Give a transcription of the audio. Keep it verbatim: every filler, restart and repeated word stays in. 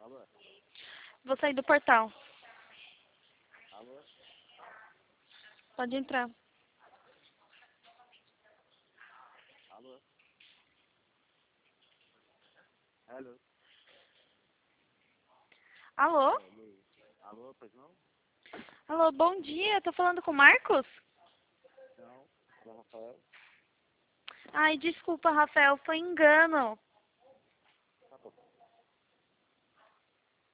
Alô? Vou sair do portal. Alô? Pode entrar. Alô? Alô? Alô? Alô? Alô, pois não? Alô, bom dia. Tô falando com o Marcos? Não, com o Rafael. Ai, desculpa, Rafael. Foi engano.